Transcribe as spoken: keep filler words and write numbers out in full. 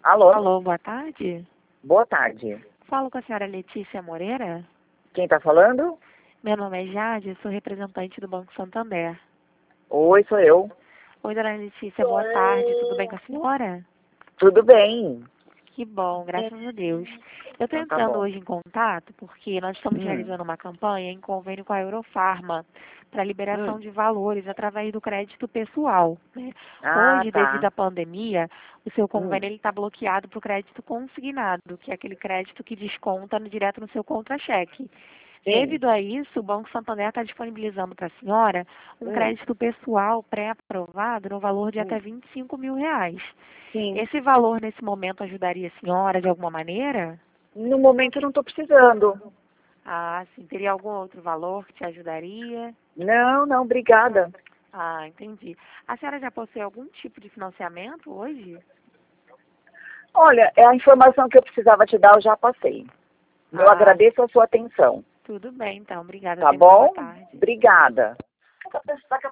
Alô? Alô, boa tarde. Boa tarde. Falo com a senhora Letícia Moreira. Quem está falando? Meu nome é Jade, sou representante do Banco Santander. Oi, sou eu. Oi, dona Letícia, boa tarde. Tudo bem com a senhora? Tudo bem. Que bom, graças a Deus. Eu estou Então tá entrando bom. hoje em contato porque nós estamos Hum. realizando uma campanha em convênio com a Eurofarma para liberação Hum. de valores através do crédito pessoal, né? Ah, Hoje, devido tá. à pandemia, o seu Hum. convênio está bloqueado para o crédito consignado, que é aquele crédito que desconta no- direto no seu contra-cheque. Sim. Devido a isso, o Banco Santander está disponibilizando para a senhora um Hum. crédito pessoal pré-aprovado no valor de até Hum. vinte e cinco mil reais. Sim. Esse valor, nesse momento, ajudaria a senhora de alguma maneira? No momento eu não estou precisando. Ah, sim. Teria algum outro valor que te ajudaria? Não, não, obrigada. Ah, entendi. A senhora já possui algum tipo de financiamento hoje? Olha, é a informação que eu precisava te dar, eu já passei. Eu Ah, agradeço a sua atenção. tudo bem, então. Obrigada. Tá Tenha uma boa bom? tarde. Obrigada.